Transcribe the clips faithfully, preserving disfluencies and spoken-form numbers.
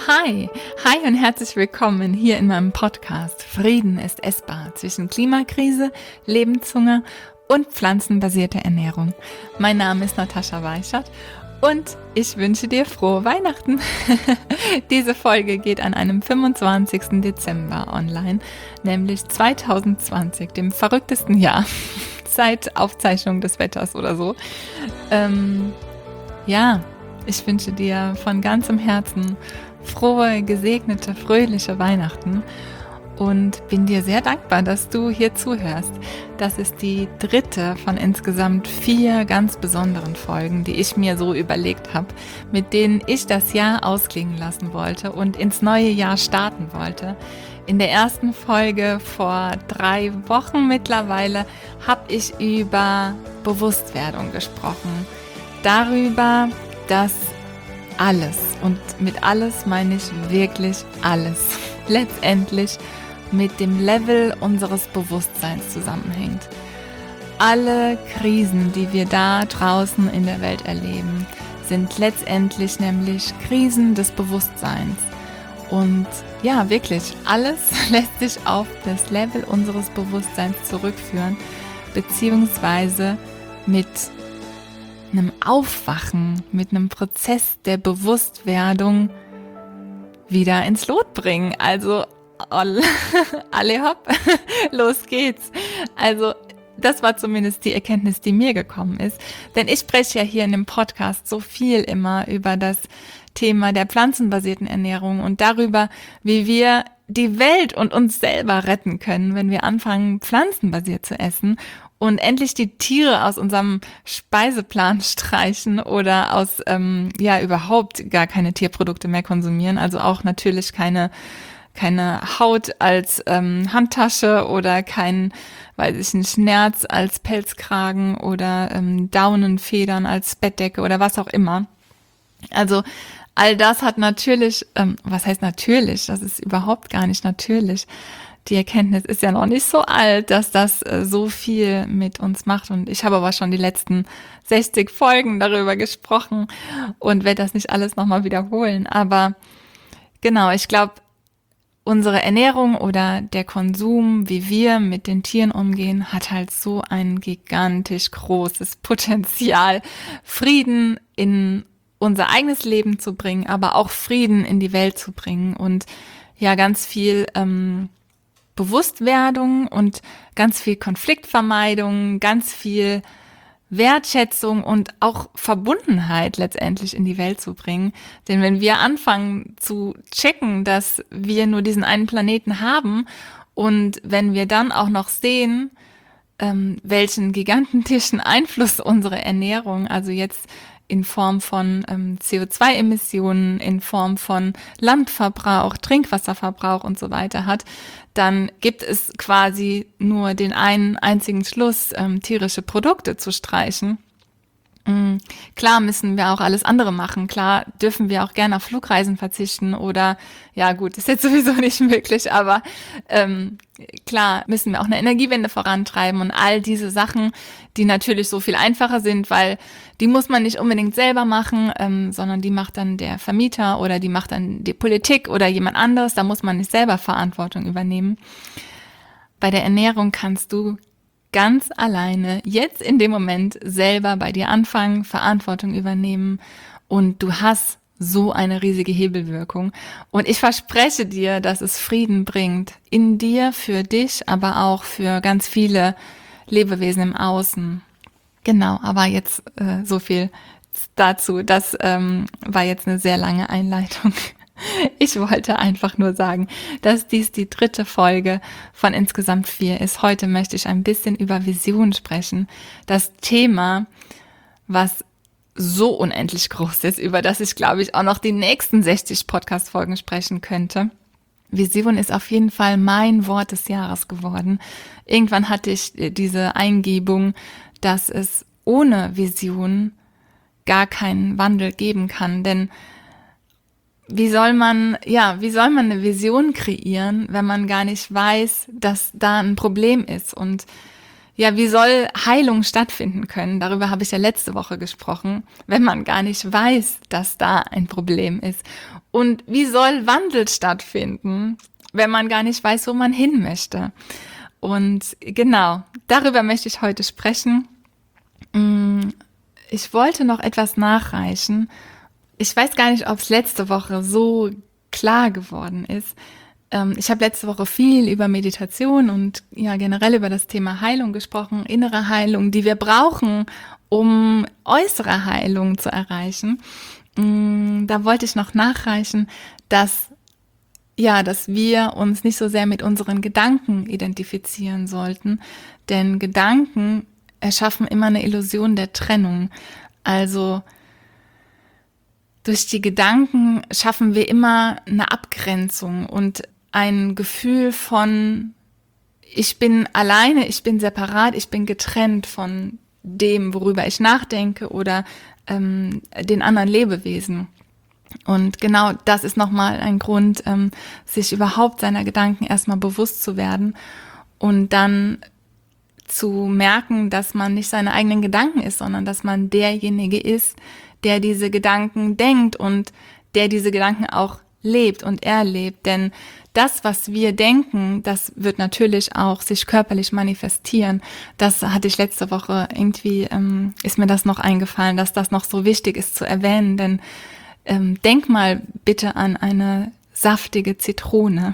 Hi, hi und herzlich willkommen hier in meinem Podcast Frieden ist essbar zwischen Klimakrise, Lebenshunger und pflanzenbasierter Ernährung. Mein Name ist Natascha Weichert und ich wünsche dir frohe Weihnachten. Diese Folge geht an einem fünfundzwanzigsten Dezember online, nämlich zwanzig zwanzig, dem verrücktesten Jahr seit Aufzeichnung des Wetters oder so. Ähm, ja, ich wünsche dir von ganzem Herzen frohe, gesegnete, fröhliche Weihnachten und bin dir sehr dankbar, dass du hier zuhörst. Das ist die dritte von insgesamt vier ganz besonderen Folgen, die ich mir so überlegt habe, mit denen ich das Jahr ausklingen lassen wollte und ins neue Jahr starten wollte. In der ersten Folge vor drei Wochen mittlerweile habe ich über Bewusstwerdung gesprochen. Darüber, dass alles, und mit alles meine ich wirklich alles, letztendlich mit dem Level unseres Bewusstseins zusammenhängt. Alle Krisen, die wir da draußen in der Welt erleben, sind letztendlich nämlich Krisen des Bewusstseins. Und ja, wirklich, alles lässt sich auf das Level unseres Bewusstseins zurückführen, beziehungsweise mit einem Aufwachen, mit einem Prozess der Bewusstwerdung wieder ins Lot bringen. Also alle hopp, los geht's. Also das war zumindest die Erkenntnis, die mir gekommen ist. Denn ich spreche ja hier in dem Podcast so viel immer über das Thema der pflanzenbasierten Ernährung und darüber, wie wir die Welt und uns selber retten können, wenn wir anfangen, pflanzenbasiert zu essen und endlich die Tiere aus unserem Speiseplan streichen oder aus, ähm, ja, überhaupt gar keine Tierprodukte mehr konsumieren. Also auch natürlich keine, keine Haut als ähm, Handtasche oder kein, weiß ich nicht, Nerz als Pelzkragen oder ähm, Daunenfedern als Bettdecke oder was auch immer. Also all das hat natürlich, ähm, was heißt natürlich? Das ist überhaupt gar nicht natürlich. Die Erkenntnis ist ja noch nicht so alt, dass das äh, so viel mit uns macht. Und ich habe aber schon die letzten sechzig Folgen darüber gesprochen und werde das nicht alles nochmal wiederholen. Aber genau, ich glaube, unsere Ernährung oder der Konsum, wie wir mit den Tieren umgehen, hat halt so ein gigantisch großes Potenzial, Frieden in unser eigenes Leben zu bringen, aber auch Frieden in die Welt zu bringen und ja, ganz viel ähm, Bewusstwerdung und ganz viel Konfliktvermeidung, ganz viel Wertschätzung und auch Verbundenheit letztendlich in die Welt zu bringen. Denn wenn wir anfangen zu checken, dass wir nur diesen einen Planeten haben und wenn wir dann auch noch sehen, ähm, welchen gigantischen Einfluss unsere Ernährung, also jetzt in Form von ähm, C O zwei Emissionen, in Form von Landverbrauch, Trinkwasserverbrauch und so weiter hat, dann gibt es quasi nur den einen einzigen Schluss, ähm, tierische Produkte zu streichen. Mhm. Klar müssen wir auch alles andere machen. Klar dürfen wir auch gerne auf Flugreisen verzichten oder, ja gut, ist jetzt sowieso nicht möglich, aber ähm, klar müssen wir auch eine Energiewende vorantreiben und all diese Sachen, die natürlich so viel einfacher sind, weil die muss man nicht unbedingt selber machen, ähm, sondern die macht dann der Vermieter oder die macht dann die Politik oder jemand anderes. Da muss man nicht selber Verantwortung übernehmen. Bei der Ernährung kannst du ganz alleine jetzt in dem Moment selber bei dir anfangen, Verantwortung übernehmen und du hast so eine riesige Hebelwirkung. Und ich verspreche dir, dass es Frieden bringt in dir, für dich, aber auch für ganz viele Lebewesen im Außen. Genau, aber jetzt äh, so viel dazu. Das ähm, war jetzt eine sehr lange Einleitung. Ich wollte einfach nur sagen, dass dies die dritte Folge von insgesamt vier ist. Heute möchte ich ein bisschen über Vision sprechen. Das Thema, was so unendlich groß ist, über das ich, glaube ich, auch noch die nächsten sechzig Podcast-Folgen sprechen könnte. Vision ist auf jeden Fall mein Wort des Jahres geworden. Irgendwann hatte ich diese Eingebung, dass es ohne Vision gar keinen Wandel geben kann, denn Wie soll man, ja, wie soll man eine Vision kreieren, wenn man gar nicht weiß, dass da ein Problem ist? Und ja, wie soll Heilung stattfinden können? Darüber habe ich ja letzte Woche gesprochen, wenn man gar nicht weiß, dass da ein Problem ist. Und wie soll Wandel stattfinden, wenn man gar nicht weiß, wo man hin möchte? Und genau, darüber möchte ich heute sprechen. Ich wollte noch etwas nachreichen. Ich weiß gar nicht, ob es letzte Woche so klar geworden ist. Ich habe letzte Woche viel über Meditation und ja generell über das Thema Heilung gesprochen, innere Heilung, die wir brauchen, um äußere Heilung zu erreichen. Da wollte ich noch nachreichen, dass ja, dass wir uns nicht so sehr mit unseren Gedanken identifizieren sollten, denn Gedanken erschaffen immer eine Illusion der Trennung. Also durch die Gedanken schaffen wir immer eine Abgrenzung und ein Gefühl von, ich bin alleine, ich bin separat, ich bin getrennt von dem, worüber ich nachdenke oder ähm, den anderen Lebewesen. Und genau das ist nochmal ein Grund, ähm, sich überhaupt seiner Gedanken erstmal bewusst zu werden und dann zu merken, dass man nicht seine eigenen Gedanken ist, sondern dass man derjenige ist, der diese Gedanken denkt und der diese Gedanken auch lebt und erlebt. Denn das, was wir denken, das wird natürlich auch sich körperlich manifestieren. Das hatte ich letzte Woche irgendwie, ähm, ist mir das noch eingefallen, dass das noch so wichtig ist zu erwähnen, denn ähm, denk mal bitte an eine saftige Zitrone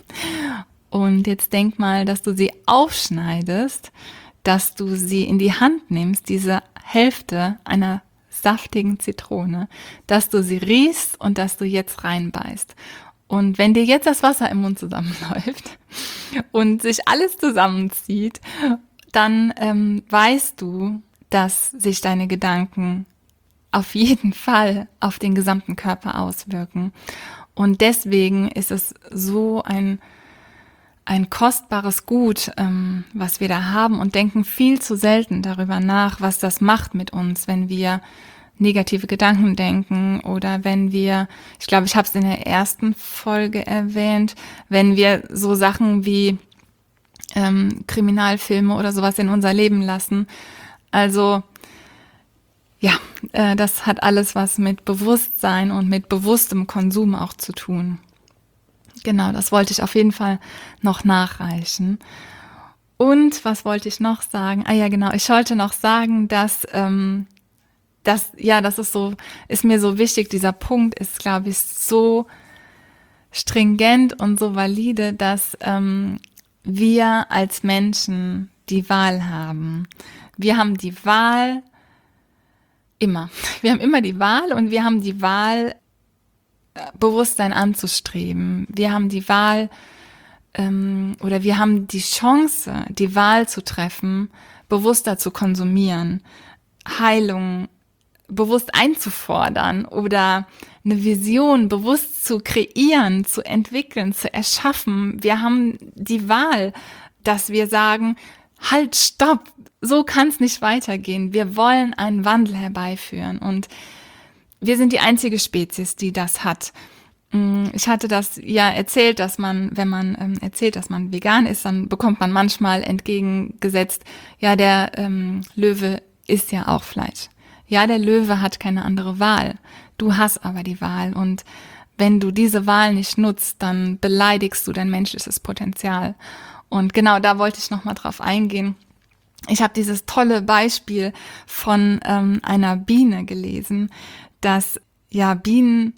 und jetzt denk mal, dass du sie aufschneidest, dass du sie in die Hand nimmst, diese Hälfte einer saftigen Zitrone, dass du sie riechst und dass du jetzt reinbeißt. Und wenn dir jetzt das Wasser im Mund zusammenläuft und sich alles zusammenzieht, dann ähm, weißt du, dass sich deine Gedanken auf jeden Fall auf den gesamten Körper auswirken. Und deswegen ist es so ein, ein kostbares Gut, ähm, was wir da haben und denken viel zu selten darüber nach, was das macht mit uns, wenn wir negative Gedanken denken oder wenn wir, ich glaube, ich habe es in der ersten Folge erwähnt, wenn wir so Sachen wie ähm, Kriminalfilme oder sowas in unser Leben lassen. Also ja, äh, das hat alles was mit Bewusstsein und mit bewusstem Konsum auch zu tun. Genau, das wollte ich auf jeden Fall noch nachreichen. Und was wollte ich noch sagen? Ah ja, genau, ich wollte noch sagen, dass ähm, das, ja, das ist so, ist mir so wichtig, dieser Punkt ist, glaube ich, so stringent und so valide, dass ähm, wir als Menschen die Wahl haben. Wir haben die Wahl immer. Wir haben immer die Wahl und wir haben die Wahl, Bewusstsein anzustreben. Wir haben die Wahl ähm, oder wir haben die Chance, die Wahl zu treffen, bewusster zu konsumieren, Heilung bewusst einzufordern oder eine Vision bewusst zu kreieren, zu entwickeln, zu erschaffen. Wir haben die Wahl, dass wir sagen, halt, stopp, so kann es nicht weitergehen. Wir wollen einen Wandel herbeiführen und wir sind die einzige Spezies, die das hat. Ich hatte das ja erzählt, dass man, wenn man ähm, erzählt, dass man vegan ist, dann bekommt man manchmal entgegengesetzt, ja, der ähm, Löwe isst ja auch Fleisch. Ja, der Löwe hat keine andere Wahl. Du hast aber die Wahl und wenn du diese Wahl nicht nutzt, dann beleidigst du dein menschliches Potenzial. Und genau da wollte ich nochmal drauf eingehen. Ich habe dieses tolle Beispiel von ähm, einer Biene gelesen, dass ja Bienen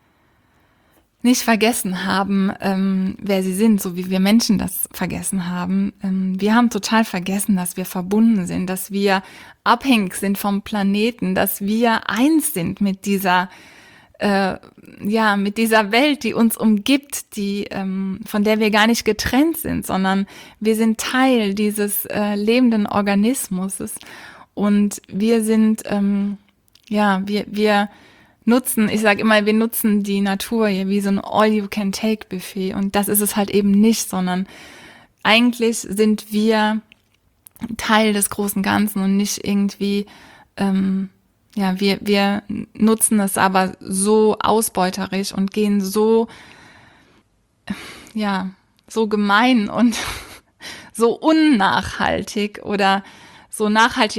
nicht vergessen haben, ähm, wer sie sind, so wie wir Menschen das vergessen haben. Ähm, wir haben total vergessen, dass wir verbunden sind, dass wir abhängig sind vom Planeten, dass wir eins sind mit dieser äh, ja mit dieser Welt, die uns umgibt, die ähm, von der wir gar nicht getrennt sind, sondern wir sind Teil dieses äh, lebenden Organismus und wir sind ähm, ja wir wir nutzen, ich sage immer, wir nutzen die Natur hier wie so ein All-You-Can-Take-Buffet und das ist es halt eben nicht, sondern eigentlich sind wir Teil des großen Ganzen und nicht irgendwie, ähm, ja, wir wir nutzen es aber so ausbeuterisch und gehen so, ja, so gemein und so unnachhaltig oder so nachhaltig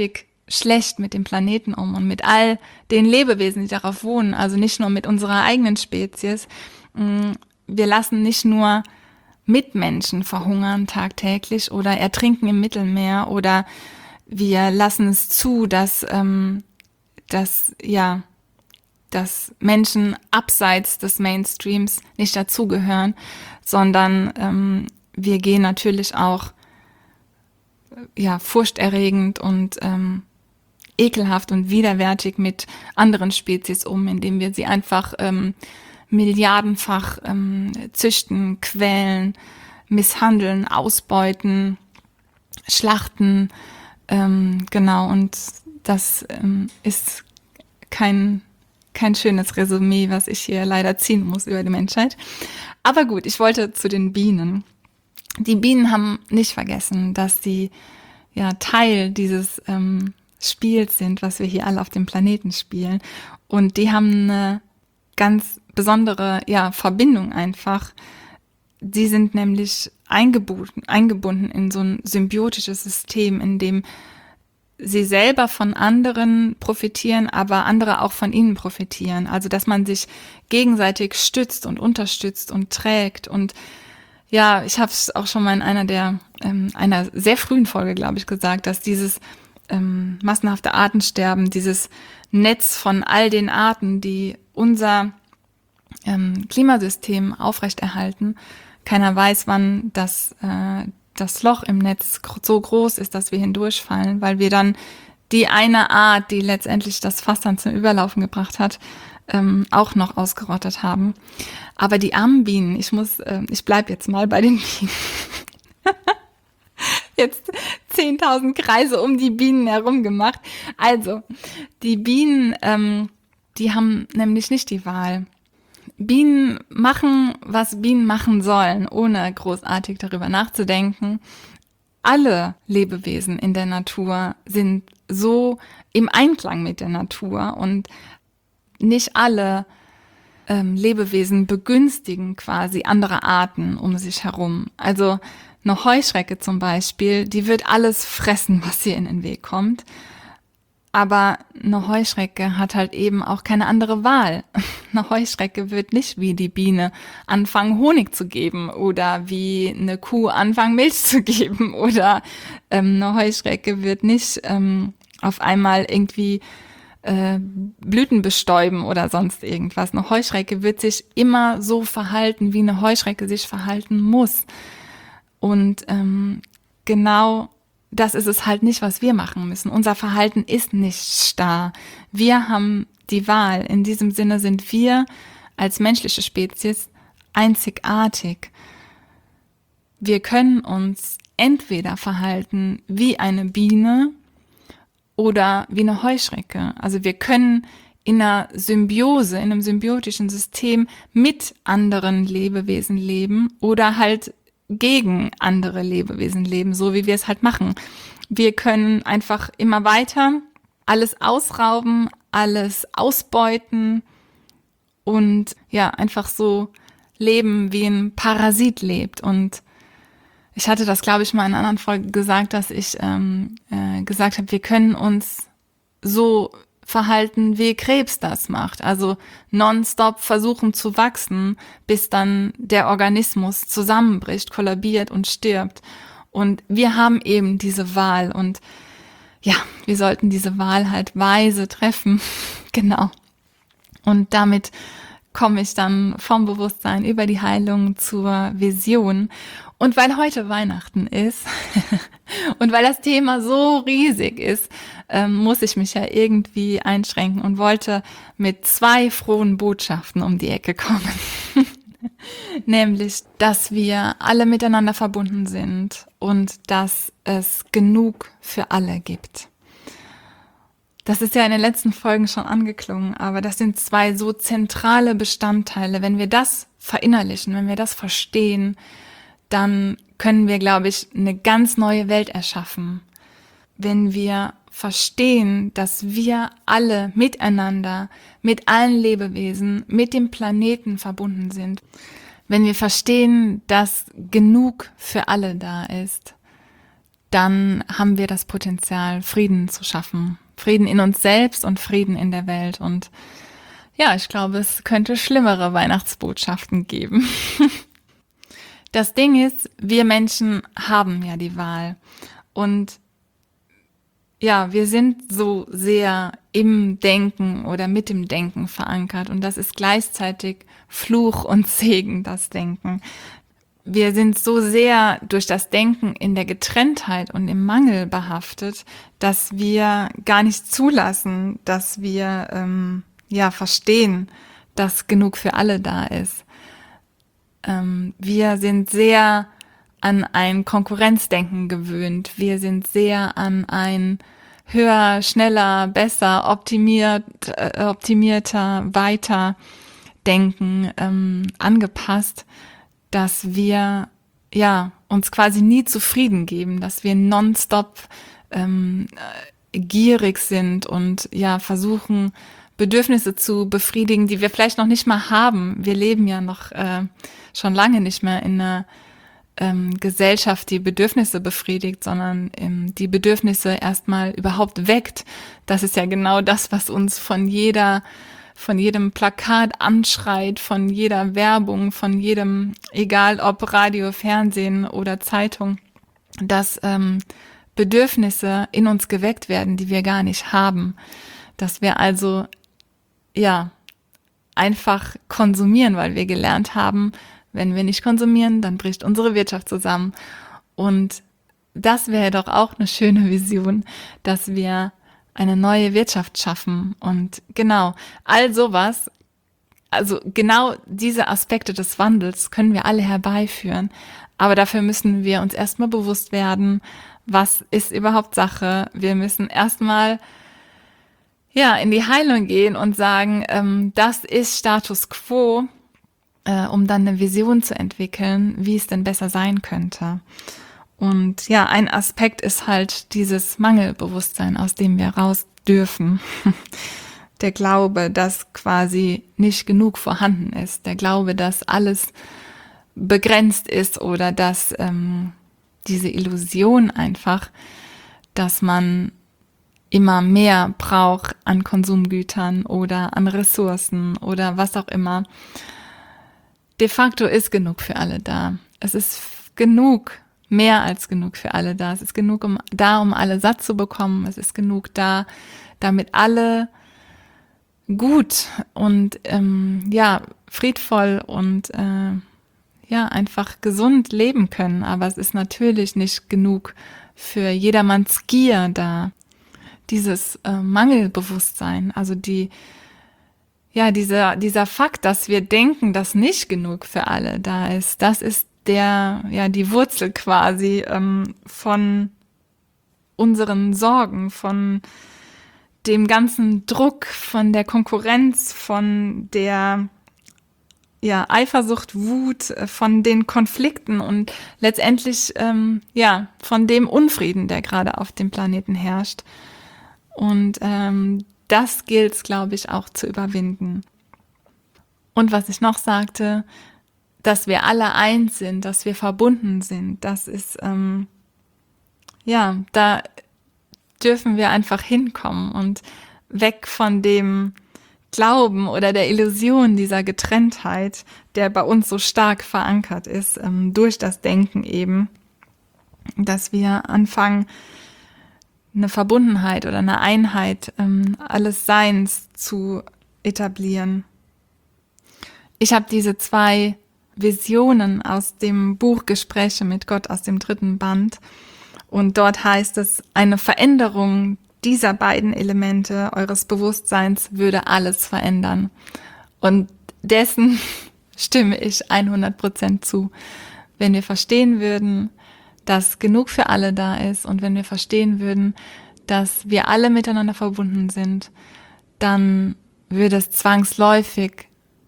schlecht mit dem Planeten um und mit all den Lebewesen, die darauf wohnen, also nicht nur mit unserer eigenen Spezies. Wir lassen nicht nur Mitmenschen verhungern tagtäglich oder ertrinken im Mittelmeer, oder wir lassen es zu, dass, ähm, dass, ja, dass Menschen abseits des Mainstreams nicht dazugehören, sondern ähm, wir gehen natürlich auch ja, furchterregend und ähm, ekelhaft und widerwärtig mit anderen Spezies um, indem wir sie einfach ähm, milliardenfach ähm, züchten, quälen, misshandeln, ausbeuten, schlachten. Ähm, genau, und das ähm, ist kein, kein schönes Resümee, was ich hier leider ziehen muss über die Menschheit. Aber gut, ich wollte zu den Bienen. Die Bienen haben nicht vergessen, dass sie ja Teil dieses ähm, Spiels sind, was wir hier alle auf dem Planeten spielen. Und die haben eine ganz besondere ja, Verbindung einfach. Sie sind nämlich eingebunden, eingebunden in so ein symbiotisches System, in dem sie selber von anderen profitieren, aber andere auch von ihnen profitieren. Also dass man sich gegenseitig stützt und unterstützt und trägt. Und ja, ich habe es auch schon mal in einer der ähm, einer sehr frühen Folge, glaube ich, gesagt, dass dieses ähm, massenhafte Artensterben, dieses Netz von all den Arten, die unser ähm, Klimasystem aufrechterhalten, keiner weiß, wann das äh, das Loch im Netz so groß ist, dass wir hindurchfallen, weil wir dann die eine Art, die letztendlich das Fass dann zum Überlaufen gebracht hat, ähm, auch noch ausgerottet haben. Aber die armen Bienen, ich muss, äh, ich bleib jetzt mal bei den Bienen. Jetzt zehntausend Kreise um die Bienen herum gemacht. Also, die Bienen, ähm, die haben nämlich nicht die Wahl. Bienen machen, was Bienen machen sollen, ohne großartig darüber nachzudenken. Alle Lebewesen in der Natur sind so im Einklang mit der Natur, und nicht alle ähm, Lebewesen begünstigen quasi andere Arten um sich herum. Also eine Heuschrecke zum Beispiel, die wird alles fressen, was ihr in den Weg kommt. Aber eine Heuschrecke hat halt eben auch keine andere Wahl. Eine Heuschrecke wird nicht wie die Biene anfangen, Honig zu geben, oder wie eine Kuh anfangen, Milch zu geben, oder ähm, eine Heuschrecke wird nicht ähm, auf einmal irgendwie äh, Blüten bestäuben oder sonst irgendwas. Eine Heuschrecke wird sich immer so verhalten, wie eine Heuschrecke sich verhalten muss. Und ähm, genau das ist es halt nicht, was wir machen müssen. Unser Verhalten ist nicht starr. Wir haben die Wahl. In diesem Sinne sind wir als menschliche Spezies einzigartig. Wir können uns entweder verhalten wie eine Biene oder wie eine Heuschrecke. Also wir können in einer Symbiose, in einem symbiotischen System mit anderen Lebewesen leben oder halt gegen andere Lebewesen leben, so wie wir es halt machen. Wir können einfach immer weiter alles ausrauben, alles ausbeuten und ja, einfach so leben, wie ein Parasit lebt. Und ich hatte das, glaube ich, mal in einer anderen Folge gesagt, dass ich ähm, äh, gesagt habe, wir können uns so verhalten, wie Krebs das macht. Also nonstop versuchen zu wachsen, bis dann der Organismus zusammenbricht, kollabiert und stirbt. Und wir haben eben diese Wahl. Und ja, wir sollten diese Wahl halt weise treffen. Genau. Und damit komme ich dann vom Bewusstsein über die Heilung zur Vision. Und weil heute Weihnachten ist und weil das Thema so riesig ist, ähm, muss ich mich ja irgendwie einschränken und wollte mit zwei frohen Botschaften um die Ecke kommen. Nämlich, dass wir alle miteinander verbunden sind und dass es genug für alle gibt. Das ist ja in den letzten Folgen schon angeklungen, aber das sind zwei so zentrale Bestandteile. Wenn wir das verinnerlichen, wenn wir das verstehen, dann können wir, glaube ich, eine ganz neue Welt erschaffen. Wenn wir verstehen, dass wir alle miteinander, mit allen Lebewesen, mit dem Planeten verbunden sind. Wenn wir verstehen, dass genug für alle da ist, dann haben wir das Potenzial, Frieden zu schaffen. Frieden in uns selbst und Frieden in der Welt. Und ja, ich glaube, es könnte schlimmere Weihnachtsbotschaften geben. Das Ding ist, wir Menschen haben ja die Wahl. Und ja, wir sind so sehr im Denken oder mit dem Denken verankert. Und das ist gleichzeitig Fluch und Segen, das Denken. Wir sind so sehr durch das Denken in der Getrenntheit und im Mangel behaftet, dass wir gar nicht zulassen, dass wir ähm, ja verstehen, dass genug für alle da ist. Ähm, wir sind sehr an ein Konkurrenzdenken gewöhnt. Wir sind sehr an ein höher, schneller, besser, optimiert, äh, optimierter, weiter Denken ähm, angepasst, dass wir ja uns quasi nie zufrieden geben, dass wir nonstop ähm, gierig sind und ja versuchen, Bedürfnisse zu befriedigen, die wir vielleicht noch nicht mal haben. Wir leben ja noch äh, schon lange nicht mehr in einer ähm, Gesellschaft, die Bedürfnisse befriedigt, sondern ähm, die Bedürfnisse erstmal überhaupt weckt. Das ist ja genau das, was uns von jeder von jedem Plakat anschreit, von jeder Werbung, von jedem, egal ob Radio, Fernsehen oder Zeitung, dass ähm, Bedürfnisse in uns geweckt werden, die wir gar nicht haben. Dass wir also, ja, einfach konsumieren, weil wir gelernt haben, wenn wir nicht konsumieren, dann bricht unsere Wirtschaft zusammen. Und das wäre doch auch eine schöne Vision, dass wir eine neue Wirtschaft schaffen. Und genau, all sowas, also genau diese Aspekte des Wandels können wir alle herbeiführen. Aber dafür müssen wir uns erstmal bewusst werden, was ist überhaupt Sache. Wir müssen erstmal ja in die Heilung gehen und sagen, ähm, das ist Status quo, äh, um dann eine Vision zu entwickeln, wie es denn besser sein könnte. Und ja, ein Aspekt ist halt dieses Mangelbewusstsein, aus dem wir raus dürfen. Der Glaube, dass quasi nicht genug vorhanden ist. Der Glaube, dass alles begrenzt ist oder dass ähm, diese Illusion einfach, dass man immer mehr braucht an Konsumgütern oder an Ressourcen oder was auch immer. De facto ist genug für alle da. Es ist genug, mehr als genug für alle da. Es ist genug um, da, um alle satt zu bekommen. Es ist genug da, damit alle gut und ähm, ja friedvoll und äh, ja einfach gesund leben können. Aber es ist natürlich nicht genug für jedermanns Gier da. Dieses äh, Mangelbewusstsein, also die ja dieser dieser Fakt, dass wir denken, dass nicht genug für alle da ist, das ist der ja die Wurzel quasi ähm, von unseren Sorgen, von dem ganzen Druck, von der Konkurrenz, von der ja, Eifersucht, Wut, von den Konflikten und letztendlich ähm, ja von dem Unfrieden, der gerade auf dem Planeten herrscht. Und ähm, das gilt es, glaube ich, auch zu überwinden. Und was ich noch sagte, dass wir alle eins sind, dass wir verbunden sind, das ist, ähm, ja, da dürfen wir einfach hinkommen und weg von dem Glauben oder der Illusion dieser Getrenntheit, der bei uns so stark verankert ist, ähm, durch das Denken eben, dass wir anfangen, eine Verbundenheit oder eine Einheit ähm, alles Seins zu etablieren. Ich habe diese zwei Visionen aus dem Buch Gespräche mit Gott aus dem dritten Band und dort heißt es, eine Veränderung dieser beiden Elemente eures Bewusstseins würde alles verändern. Und dessen stimme ich hundert Prozent zu. Wenn wir verstehen würden, dass genug für alle da ist und wenn wir verstehen würden, dass wir alle miteinander verbunden sind, dann würde es zwangsläufig,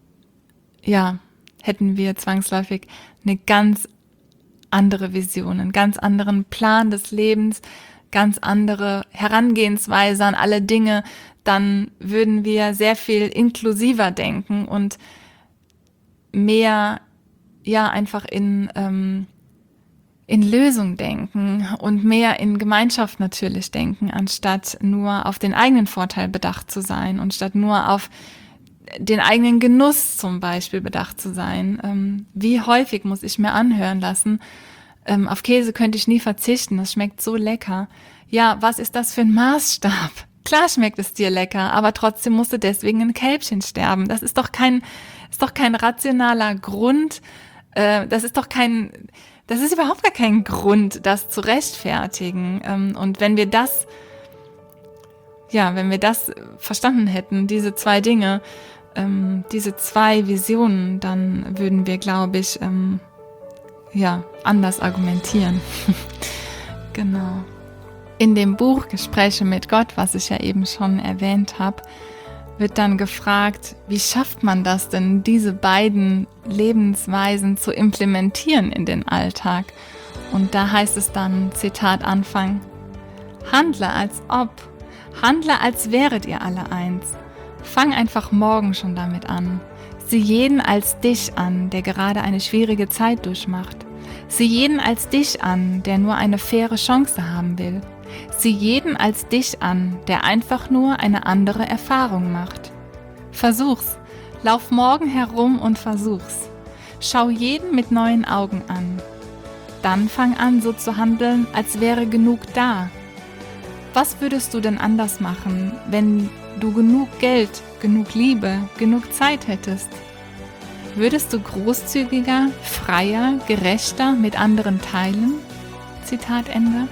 ja, hätten wir zwangsläufig eine ganz andere Vision, einen ganz anderen Plan des Lebens, ganz andere Herangehensweise an alle Dinge, dann würden wir sehr viel inklusiver denken und mehr, ja, einfach in, ähm, in Lösung denken und mehr in Gemeinschaft natürlich denken, anstatt nur auf den eigenen Vorteil bedacht zu sein und statt nur auf den eigenen Genuss zum Beispiel bedacht zu sein. Ähm, wie häufig muss ich mir anhören lassen, ähm, auf Käse könnte ich nie verzichten, das schmeckt so lecker. Ja, was ist das für ein Maßstab? Klar schmeckt es dir lecker, aber trotzdem musste deswegen ein Kälbchen sterben. Das ist doch kein, ist doch kein rationaler Grund. Äh, das ist doch kein, das ist überhaupt gar kein Grund, das zu rechtfertigen. Ähm, und wenn wir das, ja, wenn wir das verstanden hätten, diese zwei Dinge, ähm, diese zwei Visionen, dann würden wir, glaube ich, ähm, ja, anders argumentieren. Genau. In dem Buch Gespräche mit Gott, was ich ja eben schon erwähnt habe, wird dann gefragt, wie schafft man das denn, diese beiden Lebensweisen zu implementieren in den Alltag? Und da heißt es dann, Zitat Anfang, handle als ob, handle als wäret ihr alle eins. Fang einfach morgen schon damit an. Sieh jeden als dich an, der gerade eine schwierige Zeit durchmacht. Sieh jeden als dich an, der nur eine faire Chance haben will. Sieh jeden als dich an, der einfach nur eine andere Erfahrung macht. Versuch's. Lauf morgen herum und versuch's. Schau jeden mit neuen Augen an. Dann fang an, so zu handeln, als wäre genug da. Was würdest du denn anders machen, wenn du genug Geld, genug Liebe, genug Zeit hättest? Würdest du großzügiger, freier, gerechter mit anderen teilen? Zitat Ende.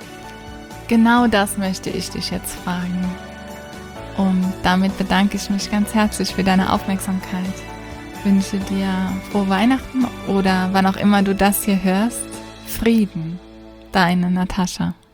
Genau das möchte ich dich jetzt fragen. Und damit bedanke ich mich ganz herzlich für deine Aufmerksamkeit. Ich wünsche dir frohe Weihnachten oder wann auch immer du das hier hörst, Frieden. Deine Natascha.